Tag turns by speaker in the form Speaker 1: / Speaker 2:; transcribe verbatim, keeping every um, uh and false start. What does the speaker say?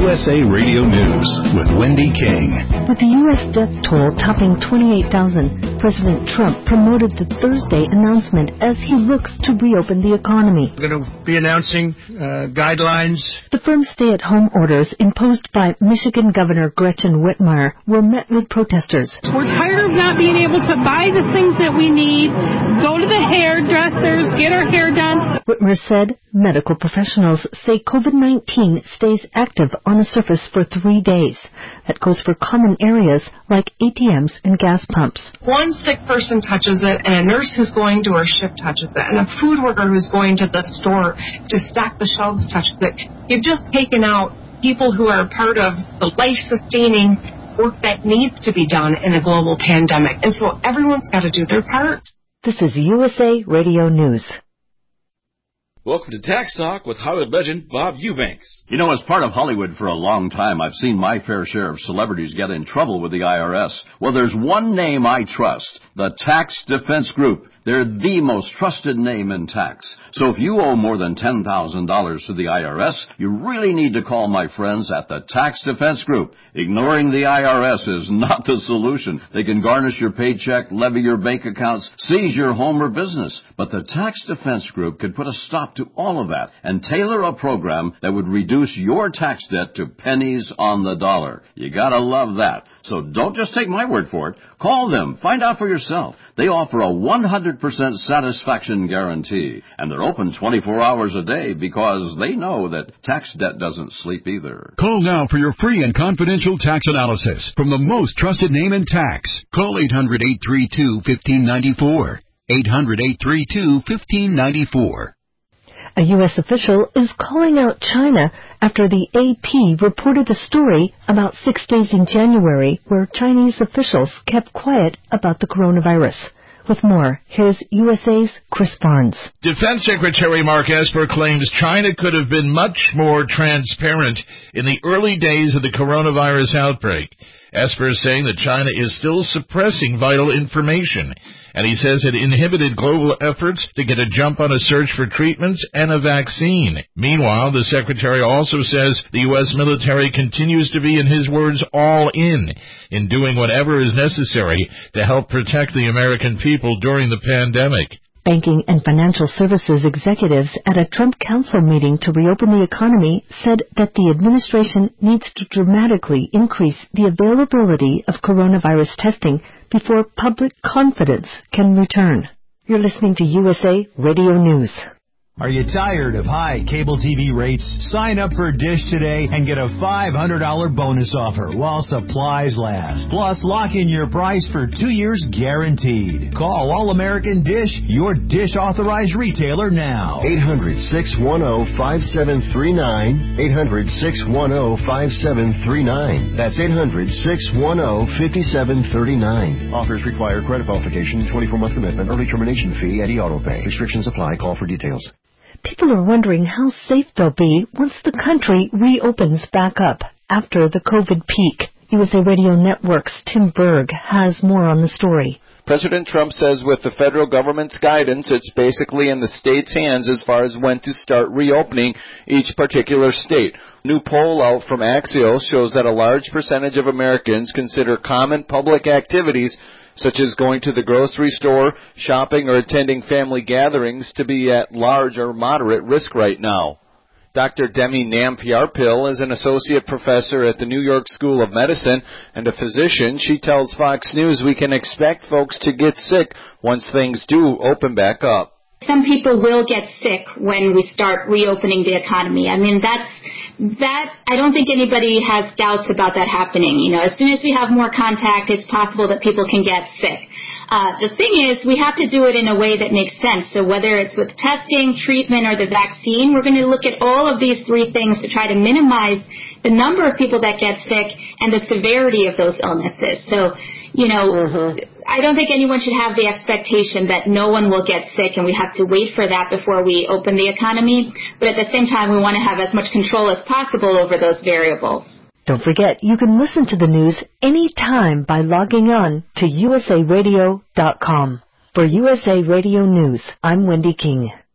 Speaker 1: S A Radio News with Wendy King.
Speaker 2: With the U S death toll topping twenty-eight thousand, President Trump promoted the Thursday announcement as he looks to reopen the economy.
Speaker 3: We're going to be announcing uh, guidelines.
Speaker 2: The firm stay-at-home orders imposed by Michigan Governor Gretchen Whitmer were met with protesters.
Speaker 4: We're tired of not being able to buy the things that we need, go to the hairdressers, get our hair done.
Speaker 2: Whitmer said medical professionals say COVID nineteen stays active on the surface for three days. That goes for common areas like A T Ms and gas pumps.
Speaker 5: One sick person touches it, and a nurse who's going to her shift touches it, and a food worker who's going to the store to stock the shelves touches it. You've just taken out people who are part of the life-sustaining work that needs to be done in a global pandemic. And so everyone's got to do their part.
Speaker 2: This is U S A Radio News.
Speaker 6: Welcome to Tax Talk with Hollywood legend Bob Eubanks.
Speaker 7: You know, as part of Hollywood for a long time, I've seen my fair share of celebrities get in trouble with the I R S. Well, there's one name I trust, the Tax Defense Group. They're the most trusted name in tax. So if you owe more than ten thousand dollars to the I R S, you really need to call my friends at the Tax Defense Group. Ignoring the I R S is not the solution. They can garnish your paycheck, levy your bank accounts, seize your home or business. But the Tax Defense Group could put a stop to all of that and tailor a program that would reduce your tax debt to pennies on the dollar. You gotta love that. So don't just take my word for it. Call them. Find out for yourself. They offer a one hundred percent satisfaction guarantee, and they're open twenty-four hours a day because they know that tax debt doesn't sleep either.
Speaker 1: Call now for your free and confidential tax analysis from the most trusted name in tax. Call eight hundred, eight three two, one five nine four. eight hundred, eight three two, one five nine four.
Speaker 2: A U S official is calling out China after the A P reported a story about six days in January where Chinese officials kept quiet about the coronavirus. With more, here's U S A's Chris Barnes.
Speaker 8: Defense Secretary Mark Esper claims China could have been much more transparent in the early days of the coronavirus outbreak. Esper is saying that China is still suppressing vital information, and he says it inhibited global efforts to get a jump on a search for treatments and a vaccine. Meanwhile, the Secretary also says the U S military continues to be, in his words, all in, in doing whatever is necessary to help protect the American people during the pandemic.
Speaker 2: Banking and financial services executives at a Trump Council meeting to reopen the economy said that the administration needs to dramatically increase the availability of coronavirus testing before public confidence can return. You're listening to U S A Radio News.
Speaker 9: Are you tired of high cable T V rates? Sign up for Dish today and get a five hundred dollars bonus offer while supplies last. Plus, lock in your price for two years guaranteed. Call All-American Dish, your Dish authorized retailer now.
Speaker 10: eight hundred, six one zero, five seven three nine. eight hundred, six one zero, five seven three nine. That's eight hundred, six one zero, five seven three nine. Offers require credit qualification, twenty-four month commitment, early termination fee, and e-auto pay. Restrictions apply. Call for details.
Speaker 2: People are wondering how safe they'll be once the country reopens back up after the COVID peak. U S A Radio Network's Tim Berg has more on the story.
Speaker 11: President Trump says with the federal government's guidance, it's basically in the state's hands as far as when to start reopening each particular state. New poll out from Axios shows that a large percentage of Americans consider common public activities such as going to the grocery store, shopping, or attending family gatherings to be at large or moderate risk right now. Doctor Demi Nampiarpil is an associate professor at the New York School of Medicine and a physician. She tells Fox News we can expect folks to get sick once things do open back up.
Speaker 12: Some people will get sick when we start reopening the economy. I mean, that's that. I don't think anybody has doubts about that happening. You know, as soon as we have more contact, it's possible that people can get sick. Uh, the thing is, we have to do it in a way that makes sense. So whether it's with testing, treatment, or the vaccine, we're going to look at all of these three things to try to minimize the number of people that get sick and the severity of those illnesses. So, you know, mm-hmm. I don't think anyone should have the expectation that no one will get sick and we have to wait for that before we open the economy. But at the same time, we want to have as much control as possible over those variables.
Speaker 2: Don't forget, you can listen to the news anytime by logging on to U S A radio dot com. For U S A Radio News, I'm Wendy King.